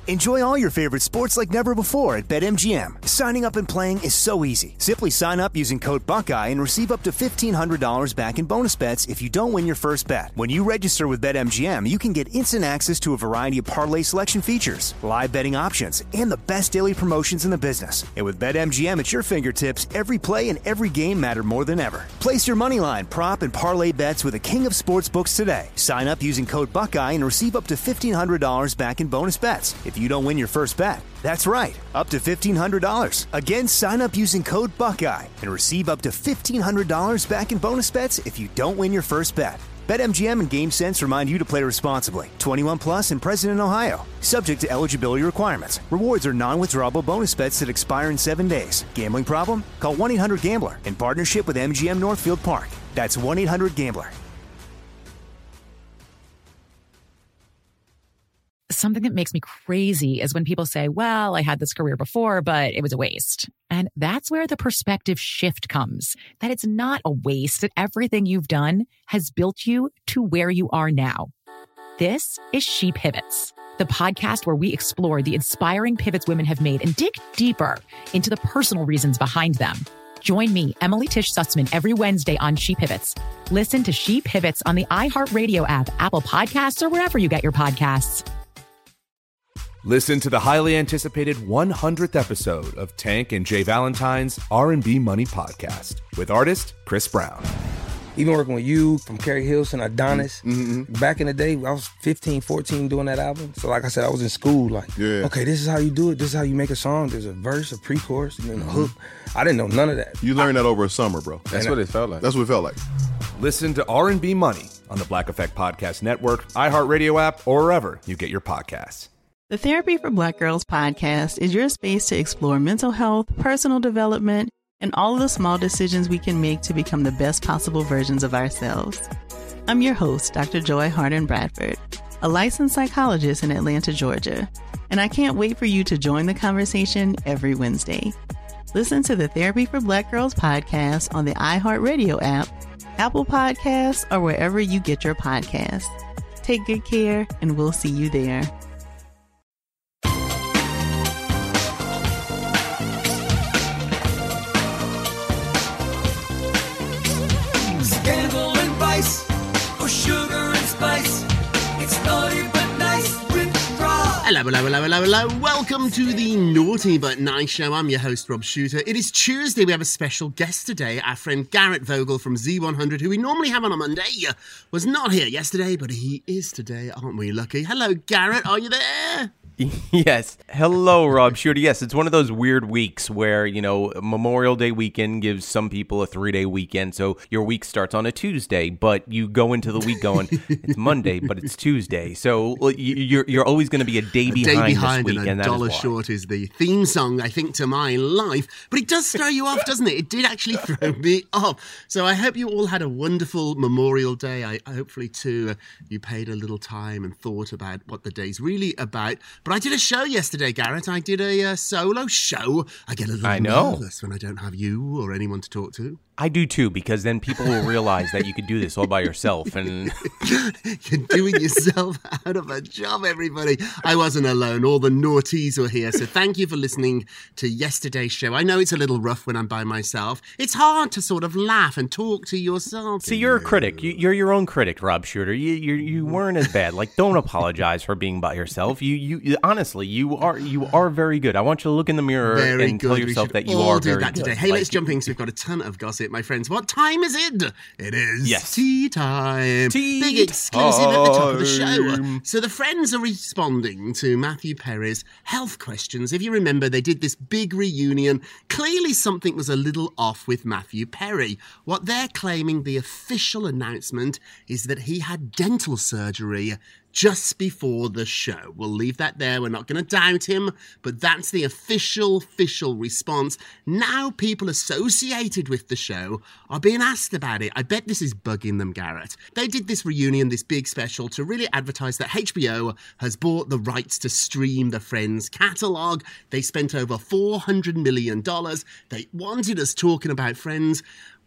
Enjoy all your favorite sports like never before at BetMGM. Signing up and playing is so easy. Simply sign up using code Buckeye and receive up to $1,500 back in bonus bets if you don't win your first bet. When you register with BetMGM, you can get instant access to a variety of parlay selection features, live betting options, and the best daily promotions in the business. And with BetMGM at your fingertips, every play and every game matter more than ever. Place your moneyline, prop, and parlay bets with the king of sportsbooks today. Sign up using code Buckeye and receive up to $1,500 back in bonus bets if you don't win your first bet. That's right, up to $1,500. Again, sign up using code Buckeye and receive up to $1,500 back in bonus bets if you don't win your first bet. BetMGM and GameSense remind you to play responsibly. 21 plus and present in Ohio. Subject to eligibility requirements. Rewards are non-withdrawable bonus bets that expire in 7 days. Gambling problem? Call 1-800-GAMBLER in partnership with MGM Northfield Park. That's 1-800-GAMBLER. Something that makes me crazy is when people say, well, I had this career before, but it was a waste. And that's where the perspective shift comes, that it's not a waste, that everything you've done has built you to where you are now. This is She Pivots, the podcast where we explore the inspiring pivots women have made and dig deeper into the personal reasons behind them. Join me, Emily Tish Sussman, every Wednesday on She Pivots. Listen to She Pivots on the iHeartRadio app, Apple Podcasts, or wherever you get your podcasts. Listen to the highly anticipated 100th episode of Tank and Jay Valentine's R&B Money Podcast with artist Chris Brown. Even working with you, from Carrie Hilson, Adonis, back in the day, I was 15, 14 doing that album. So like I said, I was in school okay, this is how you do it. This is how you make a song. There's a verse, a pre-chorus, and then a hook. I didn't know none of that. You learned that over a summer, bro. That's what it felt like. That's what it felt like. Listen to R&B Money on the Black Effect Podcast Network, iHeartRadio app, or wherever you get your podcasts. The Therapy for Black Girls podcast is your space to explore mental health, personal development, and all of the small decisions we can make to become the best possible versions of ourselves. I'm your host, Dr. Joy Harden Bradford, a licensed psychologist in Atlanta, Georgia, and I can't wait for you to join the conversation every Wednesday. Listen to the Therapy for Black Girls podcast on the iHeartRadio app, Apple Podcasts, or wherever you get your podcasts. Take good care, and we'll see you there. Scandal and vice, or sugar and spice. It's naughty but nice with Rob. Hello. Welcome to the Naughty But Nice Show. I'm your host, Rob Shooter. It is Tuesday. We have a special guest today. Our friend Garrett Vogel from Z100, who we normally have on a Monday, was not here yesterday, but he is today. Aren't we lucky? Hello, Garrett. Are you there? Yes. Hello, Rob Shooter. Yes, it's one of those weird weeks where, Memorial Day weekend gives some people a 3-day weekend. So your week starts on a Tuesday, but you go into the week going, it's Monday, but it's Tuesday. So you're always going to be a day behind this week. And a dollar short is the theme song, I think, to my life. But it does throw you off, doesn't it? It did actually throw me off. So I hope you all had a wonderful Memorial Day. I hopefully, too, you paid a little time and thought about what the day's really about. But I did a show yesterday, Garrett. I did a solo show. I get a little nervous when I don't have you or anyone to talk to. I do too, because then people will realize that you could do this all by yourself. And you're doing yourself out of a job, everybody. I wasn't alone. All the naughties were here. So thank you for listening to yesterday's show. I know it's a little rough when I'm by myself. It's hard to sort of laugh and talk to yourself. See, you're a critic. You're your own critic, Rob Shooter. You weren't as bad. Like, don't apologize for being by yourself. You honestly, you are very good. I want you to look in the mirror and tell yourself that you are very good. Today. Hey, let's jump in. So we've got a ton of gossip, my friends. What time is it? It is tea time. Big exclusive at the top of the show. So the Friends are responding to Matthew Perry's health questions. If you remember, they did this big reunion. Clearly something was a little off with Matthew Perry. What they're claiming, the official announcement, is that he had dental surgery just before the show. We'll leave that there. We're not going to doubt him, but that's the official response. Now people associated with the show are being asked about it. I bet this is bugging them, Garrett. They did this reunion, this big special, to really advertise that HBO has bought the rights to stream the Friends catalogue. They spent over $400 million. They wanted us talking about Friends.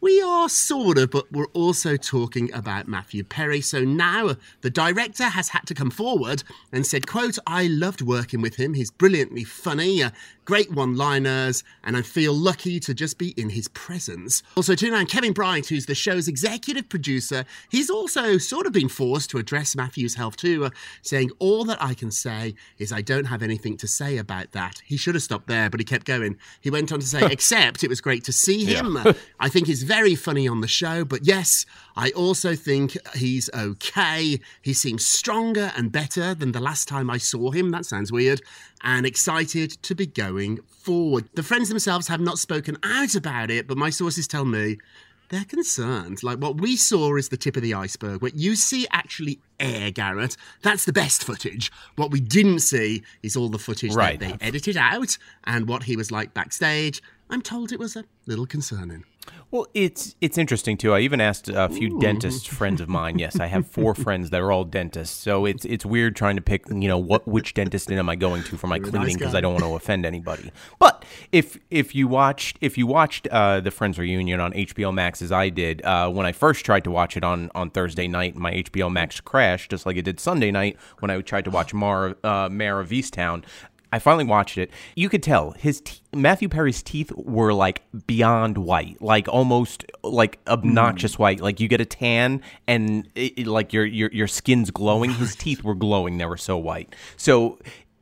we are sort of, but we're also talking about Matthew Perry. So now the director has had to come forward and said, quote, "I loved working with him. He's brilliantly funny, great one-liners, and I feel lucky to just be in his presence." Also, tune in Kevin Bright, who's the show's executive producer. He's also sort of been forced to address Matthew's health too, saying, "All that I can say is I don't have anything to say about that." He should have stopped there, but he kept going. He went on to say, "Except it was great to see him. I think he's very funny on the show, but yes, I also think he's okay. He seems stronger and better than the last time I saw him." That sounds weird. "And excited to be going forward." The Friends themselves have not spoken out about it, but my sources tell me they're concerned. Like, what we saw is the tip of the iceberg. What you see actually air, Garrett, that's the best footage. What we didn't see is all the footage that they edited out and what he was like backstage. I'm told it was a little concerning. Well, it's interesting too. I even asked a few dentist friends of mine. Yes, I have 4 friends that are all dentists. So it's weird trying to pick, which dentist am I going to for my cleaning, because I don't want to offend anybody. But if you watched the Friends reunion on HBO Max, as I did, when I first tried to watch it on Thursday night, my HBO Max crashed just like it did Sunday night when I tried to watch Mare of Easttown. I finally watched it. You could tell Matthew Perry's teeth were like beyond white, like almost like obnoxious white. Like you get a tan and like your skin's glowing. His teeth were glowing; they were so white. So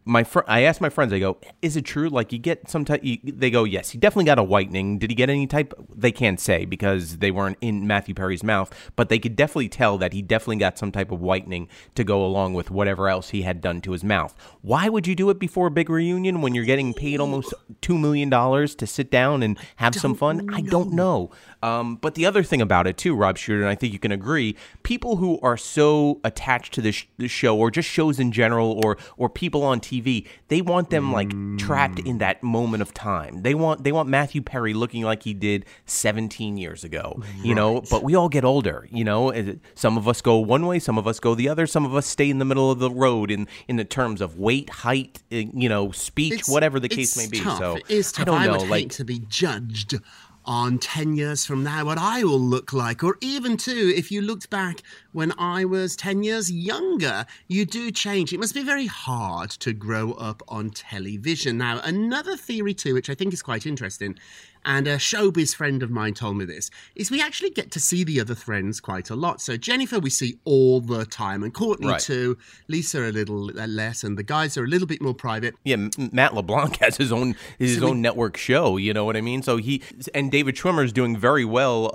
I asked my friends, I go, "Is it true? Like you get some type?" They go, "Yes, he definitely got a whitening." Did he get any type? They can't say because they weren't in Matthew Perry's mouth, but they could definitely tell that he definitely got some type of whitening to go along with whatever else he had done to his mouth. Why would you do it before a big reunion when you're getting paid almost $2 million to sit down and have some fun? I don't know. But the other thing about it too, Rob Shooter, and I think you can agree, people who are so attached to this show or just shows in general or people on TV, they want them like trapped in that moment of time. They want Matthew Perry looking like he did 17 years ago, but we all get older, Some of us go one way, some of us go the other, some of us stay in the middle of the road in the terms of weight, height, speech, whatever the case may be. Tough. So it is tough. I don't know, would hate to be judged on 10 years from now what I will look like, or even too, if you looked back when I was 10 years younger, you do change. It must be very hard to grow up on television. Now, another theory too, which I think is quite interesting, and a showbiz friend of mine told me this, is we actually get to see the other Friends quite a lot. So Jennifer we see all the time, and Courtney too, Lisa a little less, and the guys are a little bit more private. Yeah, Matt LeBlanc has his own network show, you know what I mean? So and David Schwimmer's doing very well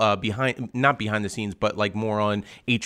not behind the scenes, but like more on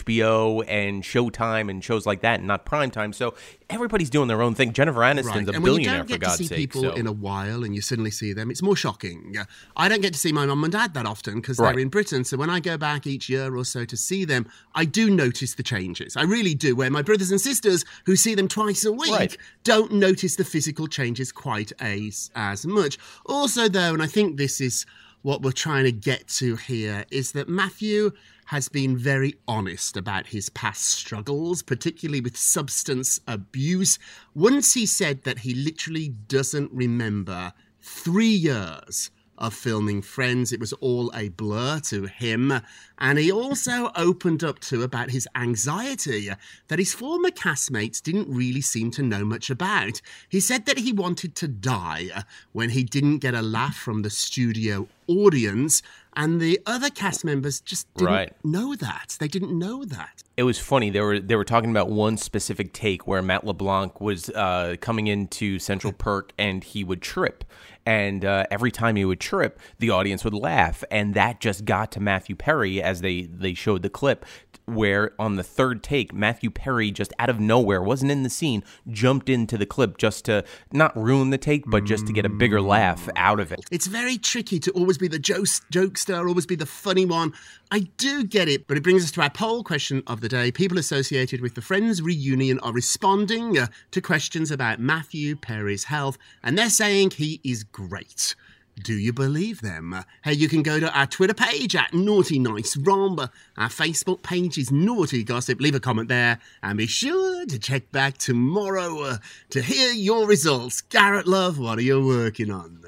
HBO and Showtime and shows like that, and not primetime. So everybody's doing their own thing. Jennifer Aniston's a billionaire, for God's sake. And when you don't get to see people in a while and you suddenly see them, it's more shocking. I don't get to see my mum and dad that often because they're in Britain. So when I go back each year or so to see them, I do notice the changes. I really do. Where my brothers and sisters who see them twice a week don't notice the physical changes quite as much. Also, though, and I think this is what we're trying to get to here, is that Matthew has been very honest about his past struggles, particularly with substance abuse. Once he said that he literally doesn't remember 3 years of filming Friends. It was all a blur to him. And he also opened up to about his anxiety that his former castmates didn't really seem to know much about. He said that he wanted to die when he didn't get a laugh from the studio audience, and the other cast members just didn't know that. They didn't know that. It was funny. They were talking about one specific take where Matt LeBlanc was coming into Central Perk and he would trip. And every time he would trip, the audience would laugh. And that just got to Matthew Perry as they showed the clip, where on the third take, Matthew Perry just out of nowhere, wasn't in the scene, jumped into the clip just to not ruin the take, but just to get a bigger laugh out of it. It's very tricky to always be the jokester, always be the funny one. I do get it, but it brings us to our poll question of the day. People associated with the Friends reunion are responding to questions about Matthew Perry's health, and they're saying he is great. Do you believe them? Hey, you can go to our Twitter page at Naughty Nice Romb. Our Facebook page is Naughty Gossip. Leave a comment there and be sure to check back tomorrow to hear your results. Garrett Love, what are you working on?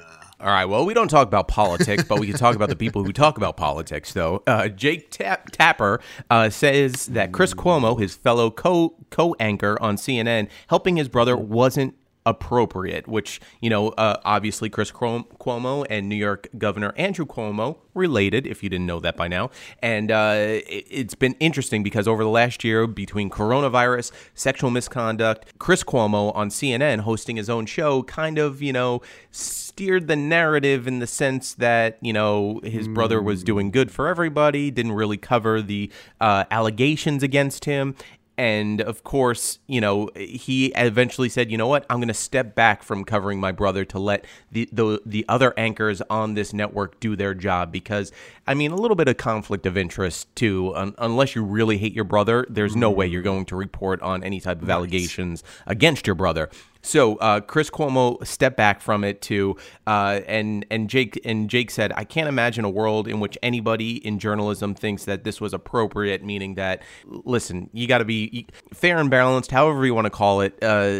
All right, well, we don't talk about politics, but we can talk about the people who talk about politics, though. Jake Tapper says that Chris Cuomo, his fellow co-anchor on CNN, helping his brother wasn't appropriate, which, obviously Chris Cuomo and New York Governor Andrew Cuomo related, if you didn't know that by now. And it's been interesting because over the last year, between coronavirus, sexual misconduct, Chris Cuomo on CNN hosting his own show kind of, steered the narrative in the sense that, his brother was doing good for everybody, didn't really cover the allegations against him. And of course, he eventually said, you know what, I'm going to step back from covering my brother to let the other anchors on this network do their job. Because, a little bit of conflict of interest, too. Unless you really hate your brother, there's no way you're going to report on any type of allegations against your brother. So Chris Cuomo stepped back from it too, and Jake said, I can't imagine a world in which anybody in journalism thinks that this was appropriate, meaning that, listen, you got to be fair and balanced, however you want to call it.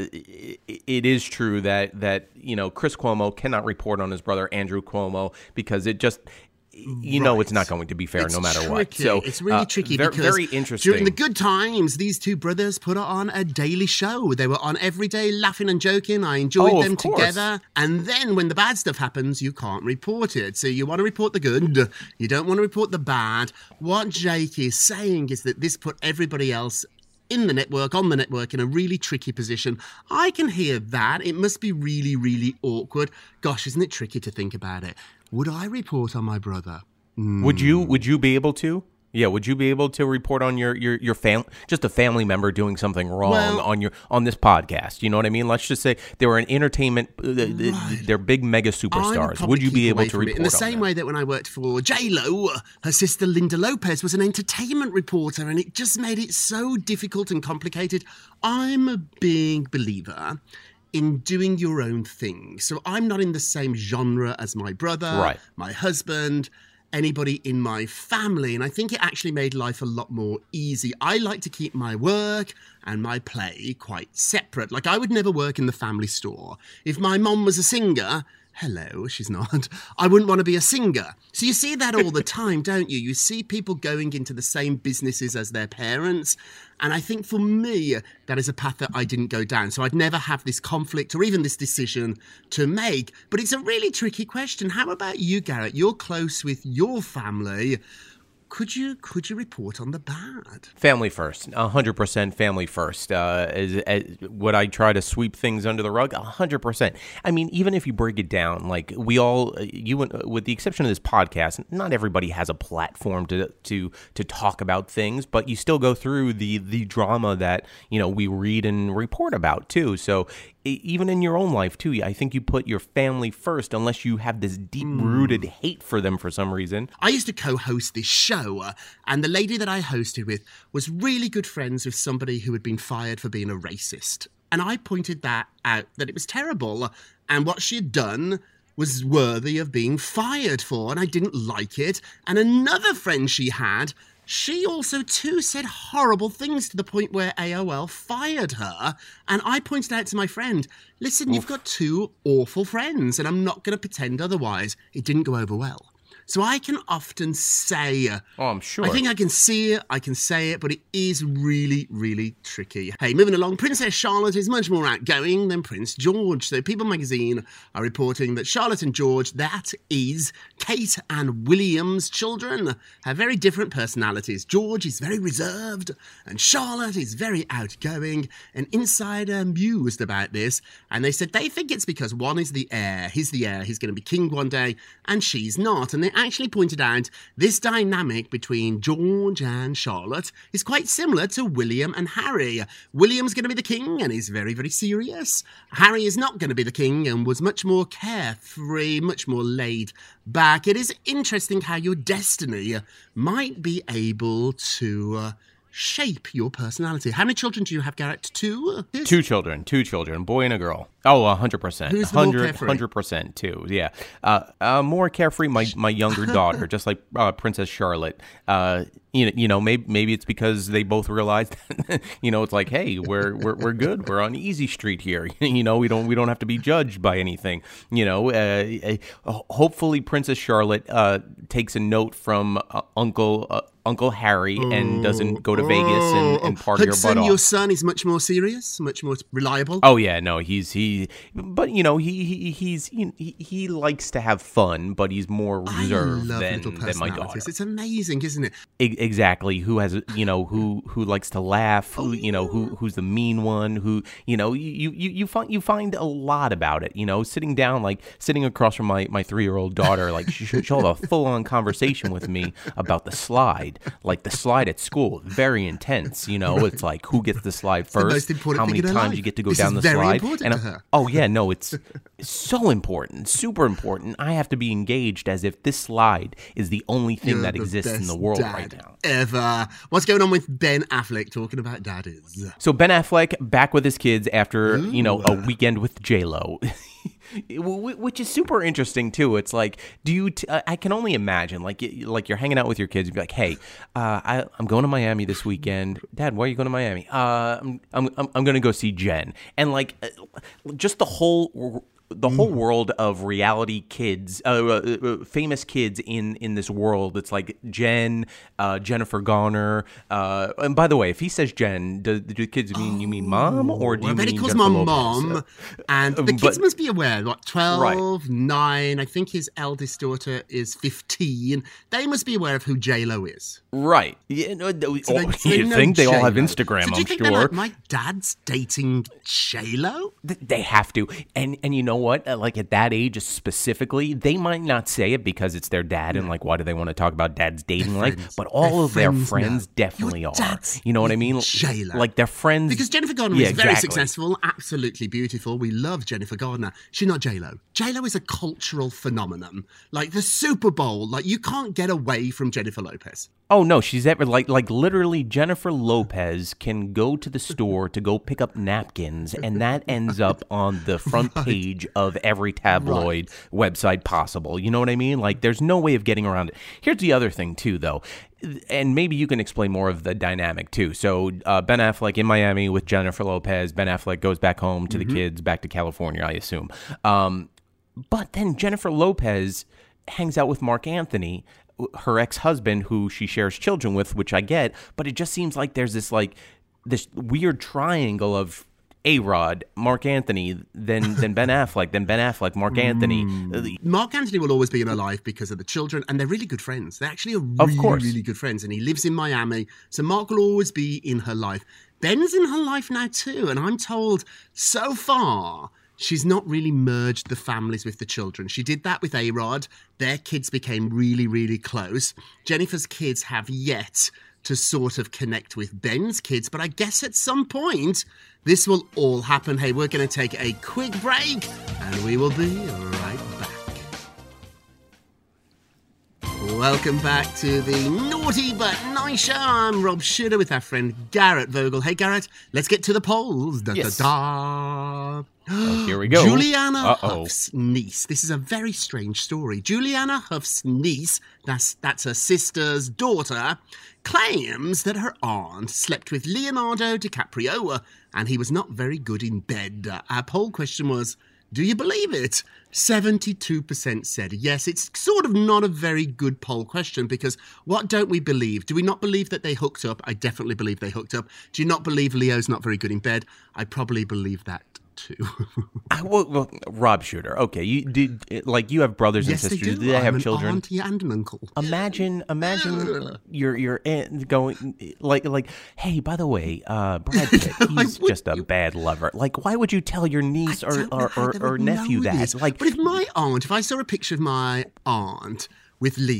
It is true that Chris Cuomo cannot report on his brother Andrew Cuomo because it just... it's not going to be fair no matter what. So it's really tricky because very interesting. During the good times, these two brothers put on a daily show. They were on every day laughing and joking. I enjoyed them together. And then when the bad stuff happens, you can't report it. So you want to report the good. You don't want to report the bad. What Jake is saying is that this put everybody else on the network in a really tricky position. I can hear that. It must be really, really awkward. Gosh, isn't it tricky to think about it? Would I report on my brother? Would you be able to? Yeah, would you be able to report on your family, just a family member doing something wrong on this podcast? You know what I mean? Let's just say they were an entertainment, they're big mega superstars. Would you be able to report in the same way that when I worked for J-Lo, her sister Linda Lopez was an entertainment reporter, and it just made it so difficult and complicated. I'm a big believer in doing your own thing. So I'm not in the same genre as my brother, my husband, anybody in my family. And I think it actually made life a lot more easy. I like to keep my work and my play quite separate. Like, I would never work in the family store. If my mom was a singer... Hello, she's not. I wouldn't want to be a singer. So you see that all the time, don't you? You see people going into the same businesses as their parents. And I think for me, that is a path that I didn't go down. So I'd never have this conflict or even this decision to make. But it's a really tricky question. How about you, Garrett? You're close with your family. Could you report on the bad? Family first, 100% family first. Would I try to sweep things under the rug? 100%. Even if you break it down, like we all, with the exception of this podcast, not everybody has a platform to talk about things, but you still go through the drama that we read and report about too. So even in your own life too, I think you put your family first, unless you have this deep-rooted hate for them for some reason. I used to co-host this show, and the lady that I hosted with was really good friends with somebody who had been fired for being a racist. And I pointed that out, that it was terrible, and what she had done was worthy of being fired for, and I didn't like it. And another friend she had, she also, too, said horrible things to the point where AOL fired her. And I pointed out to my friend, listen, you've got two awful friends, and I'm not going to pretend otherwise. It didn't go over well. So I can often say... Oh, I'm sure. I think I can see it, I can say it, but it is really, really tricky. Hey, moving along, Princess Charlotte is much more outgoing than Prince George. So People magazine are reporting that Charlotte and George, that is Kate and William's children, have very different personalities. George is very reserved, and Charlotte is very outgoing. An insider mused about this, and they said they think it's because one is the heir. He's the heir, he's going to be king one day, and she's not. And they actually pointed out this dynamic between George and Charlotte is quite similar to William and Harry. William's going to be the king and is very, very serious. Harry is not going to be the king and was much more carefree, much more laid back. It is interesting how your destiny might be able to shape your personality? How many children do you have, Garrett? Two? Two children, boy and a girl. Oh, 100%. Who's the more carefree? 100% too, yeah. More carefree, my younger daughter, just like Princess Charlotte. Maybe it's because they both realized, it's like, hey, we're good. We're on easy street here. We don't have to be judged by anything. Hopefully Princess Charlotte takes a note from Uncle Harry and doesn't go to Vegas and party her butt Hudson, off. your son is much more serious, much more reliable. Oh yeah, no, he likes to have fun, but he's more reserved than my daughter. It's amazing, isn't it? Exactly. Who has who likes to laugh? Who's the mean one? Who you find a lot about it. Sitting across from my 3-year-old daughter, like she'll have a full on conversation with me about the slide, like the slide at school. Very intense. It's like who gets the slide first, how many times you get to go down the slide. Oh yeah, no, it's so important, super important. I have to be engaged as if this slide is the only thing that exists in the world right now. Ever. What's going on with Ben Affleck talking about daddies? So Ben Affleck back with his kids after a weekend with J-Lo. Which is super interesting too. It's like, I can only imagine, like you're hanging out with your kids. You'd be like, "Hey, I'm going to Miami this weekend. Dad, why are you going to Miami? I'm going to go see Jen." And like, just the whole world of reality kids, famous kids in this world. It's like Jen, Jennifer Garner. And by the way, if he says Jen, do the kids mean you mean mom, or do you mean he calls Jennifer mom Lopez? mom? And the kids must be aware. 12, 9. I think his eldest daughter is 15. They must be aware of who J-Lo is. Right. Yeah, you think they all have Instagram, so do you think I'm sure. Like, my dad's dating J-Lo? They have to. And you know what? Like at that age specifically, they might not say it because it's their dad and like, why do they want to talk about dad's dating life? But all of their friends definitely are. You know what I mean? J-Lo. Like their friends. Because Jennifer Garner is very successful, absolutely beautiful. We love Jennifer Garner. She's not J-Lo. J-Lo is a cultural phenomenon. Like the Super Bowl, like you can't get away from Jennifer Lopez. Oh no, she's ever like literally Jennifer Lopez can go to the store to go pick up napkins, and that ends up on the front page of every tabloid website possible. You know what I mean? Like there's no way of getting around it. Here's the other thing too, though, and maybe you can explain more of the dynamic too. So Ben Affleck in Miami with Jennifer Lopez. Ben Affleck goes back home to the kids, back to California, I assume. But then Jennifer Lopez hangs out with Mark Anthony, her ex-husband, who she shares children with, which I get, but it just seems like there's this weird triangle of A-Rod, Mark Anthony, then Ben Affleck, then Ben Affleck, Mark Anthony. Mark Anthony will always be in her life because of the children, and they're really good friends. They actually are really good friends, and he lives in Miami, so Mark will always be in her life. Ben's in her life now too, and I'm told so far she's not really merged the families with the children. She did that with A-Rod. Their kids became really, really close. Jennifer's kids have yet to sort of connect with Ben's kids, but I guess at some point this will all happen. Hey, we're going to take a quick break, and we will be right back. Welcome back to the Naughty But Nice Show. I'm Rob Shuter with our friend Garrett Vogel. Hey, Garrett, let's get to the polls. Yes. Here we go. Juliana Huff's niece. This is a very strange story. Juliana Huff's niece, that's her sister's daughter, claims that her aunt slept with Leonardo DiCaprio and he was not very good in bed. Our poll question was, do you believe it? 72% said yes. It's sort of not a very good poll question because what don't we believe? Do we not believe that they hooked up? I definitely believe they hooked up. Do you not believe Leo's not very good in bed? I probably believe that too. well, Rob Shuter. Okay, you have brothers and sisters. Yes, do they have children? An auntie and an uncle. Imagine your aunt going like, hey, by the way, Brad Pitt, he's just a bad lover. Like, why would you tell your niece or nephew that? Like, but if I saw a picture of my aunt with Leo,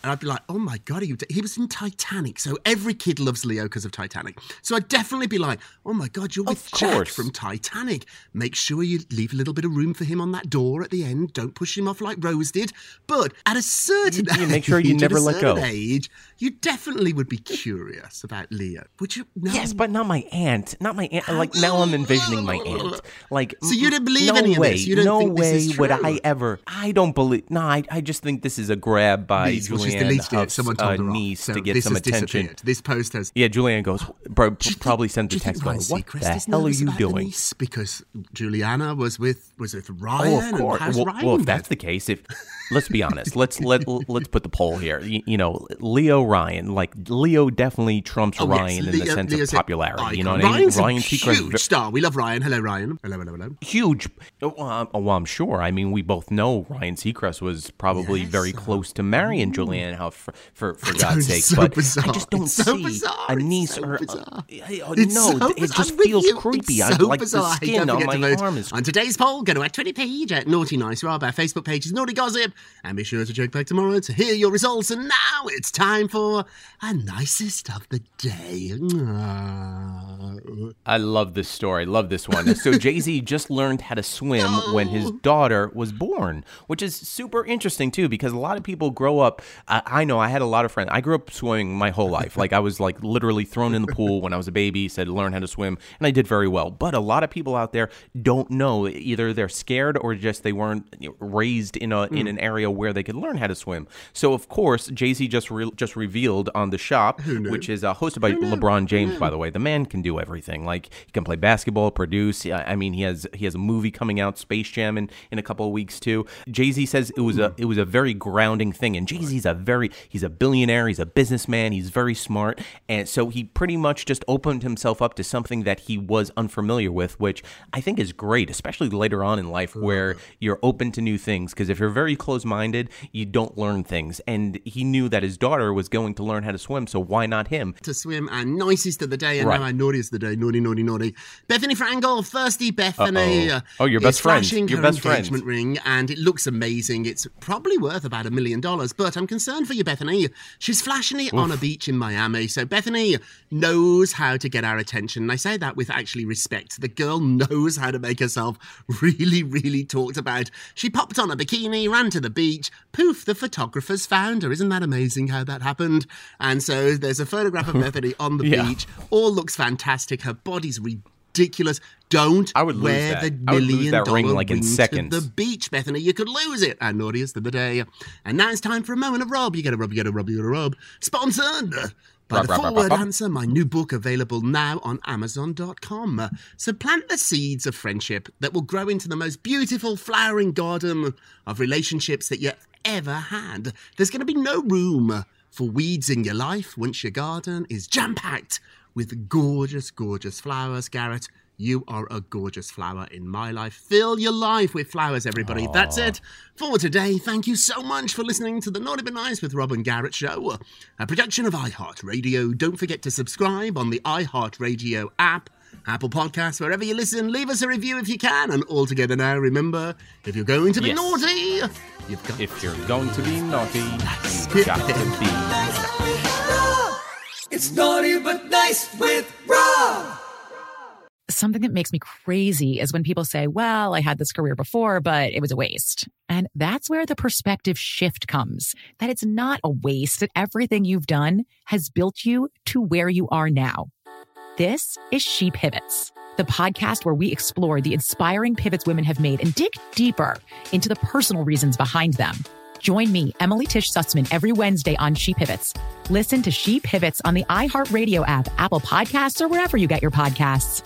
And I'd be like, oh my God, he was in Titanic. So every kid loves Leo because of Titanic. So I'd definitely be like, oh my God, you're with Jack from Titanic. Make sure you leave a little bit of room for him on that door at the end. Don't push him off like Rose did. But at a certain age, make sure you never let go. You definitely would be curious about Leo. Would you? No. Yes, but not my aunt. Not my aunt. Like, now I'm envisioning my aunt. Like, so you don't believe any of this? You don't think this is true? Would I ever? I don't believe. No, I just think this is a grab by Julianne Huff's niece to get some attention. This post has. Yeah, Julianne goes, probably sends a text going, what the hell are you doing? Because Juliana was with Ryan. Oh, of course. Well, if that's the case, let's be honest. Let's put the poll here. You know, Leo Ryan, like Leo definitely trumps Ryan in the sense of popularity. You know what I mean? Ryan's a huge star. We love Ryan. Hello, Ryan. Hello. Huge. Well, I'm sure. I mean, we both know Ryan Seacrest was probably very close to marrying Julianne Hough for God's sake. But bizarre. I just don't see a niece or it just feels feels creepy. So like bizarre. The skin on my arm is. On today's poll, go to our Twitter page at Naughty Nice Rob. Our Facebook page is Naughty Gossip. And be sure to check back tomorrow to hear your results. And now it's time for our nicest of the day. I love this story. Love this one. So Jay-Z just learned how to swim when his daughter was born, which is super interesting too, because a lot of people grow up. I know I had a lot of friends. I grew up swimming my whole life. Like I was like literally thrown in the pool when I was a baby, said learn how to swim, and I did very well. But a lot of people out there don't know. Either they're scared or just they weren't raised in an area where they could learn how to swim. So of course, Jay-Z just revealed on The Shop, which is hosted by LeBron James. By the way, the man can do everything. Like he can play basketball, produce. I mean, he has a movie coming out, Space Jam, in a couple of weeks too. Jay-Z says it was a very grounding thing, and Jay-Z's he's a billionaire, he's a businessman, he's very smart, and so he pretty much just opened himself up to something that he was unfamiliar with, which I think is great, especially later on in life where you're open to new things, because if you're very close-minded, you don't learn things, and he knew that his daughter was going to learn how to swim, so why not him? To swim, and nicest of the day, and now our naughtiest of the day, naughty. Bethany Frankel, Thirsty Bethany. Your best friend. Your best engagement ring, and it looks amazing. It's probably worth about $1 million, but I'm concerned for you, Bethany. She's flashing it on a beach in Miami, so Bethany knows how to get our attention. And I say that with actually respect. The girl knows how to make herself really, really talked about. She popped on a bikini, ran to the beach, poof, the photographers found her. Isn't that amazing how that happened? And so there's a photograph of Bethany on the beach. All looks fantastic. Her body's ridiculous. Don't wear the $1 million ring like in seconds. To the beach, Bethany. You could lose it. Our naughtiest of the day. And now it's time for a moment of Rob. You gotta rub. Sponsored by The Forward Answer, my new book available now on Amazon.com. So plant the seeds of friendship that will grow into the most beautiful flowering garden of relationships that you ever had. There's going to be no room for weeds in your life once your garden is jam-packed with gorgeous, gorgeous flowers. Garrett, you are a gorgeous flower in my life. Fill your life with flowers, everybody. Aww. That's it for today. Thank you so much for listening to the Naughty But Nice with Rob and Garrett show, a production of iHeartRadio. Don't forget to subscribe on the iHeartRadio app, Apple Podcasts, wherever you listen. Leave us a review if you can. And all together now, remember, if you're going to be naughty, you've got If you're going to be naughty, you've got to be naughty. It's Naughty But Nice with Rob. Something that makes me crazy is when people say, well, I had this career before, but it was a waste. And that's where the perspective shift comes, that it's not a waste, that everything you've done has built you to where you are now. This is She Pivots, the podcast where we explore the inspiring pivots women have made and dig deeper into the personal reasons behind them. Join me, Emily Tish Sussman, every Wednesday on She Pivots. Listen to She Pivots on the iHeartRadio app, Apple Podcasts, or wherever you get your podcasts.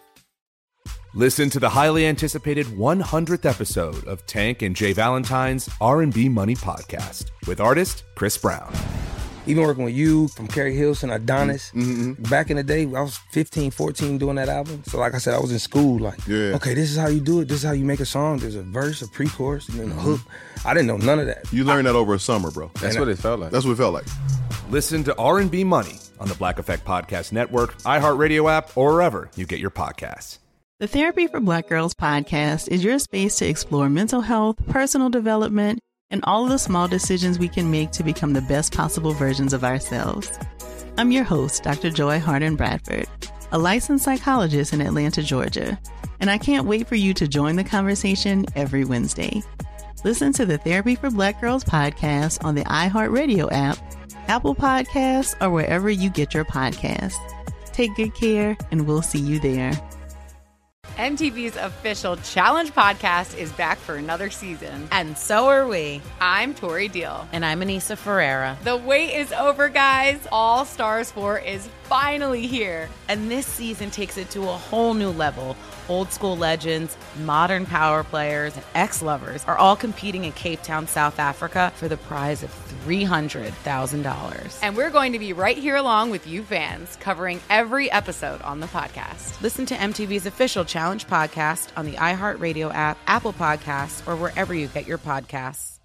Listen to the highly anticipated 100th episode of Tank and Jay Valentine's R&B Money Podcast with artist Chris Brown. Even working with you, from Carrie Hilson, Adonis, back in the day, I was 15, 14 doing that album. So like I said, I was in school like, okay, this is how you do it. This is how you make a song. There's a verse, a pre-chorus, and then a hook. I didn't know none of that. You learned that over a summer, bro. That's what it felt like. That's what it felt like. Listen to R&B Money on the Black Effect Podcast Network, iHeartRadio app, or wherever you get your podcasts. The Therapy for Black Girls podcast is your space to explore mental health, personal development, and all of the small decisions we can make to become the best possible versions of ourselves. I'm your host, Dr. Joy Harden Bradford, a licensed psychologist in Atlanta, Georgia, and I can't wait for you to join the conversation every Wednesday. Listen to the Therapy for Black Girls podcast on the iHeartRadio app, Apple Podcasts, or wherever you get your podcasts. Take good care, and we'll see you there. MTV's official Challenge podcast is back for another season. And so are we. I'm Tori Deal. And I'm Anissa Ferreira. The wait is over, guys. All Stars 4 is finally here. And this season takes it to a whole new level. Old school legends, modern power players, and ex-lovers are all competing in Cape Town, South Africa for the prize of $300,000. And we're going to be right here along with you fans, covering every episode on the podcast. Listen to MTV's official Challenge podcast on the iHeartRadio app, Apple Podcasts, or wherever you get your podcasts.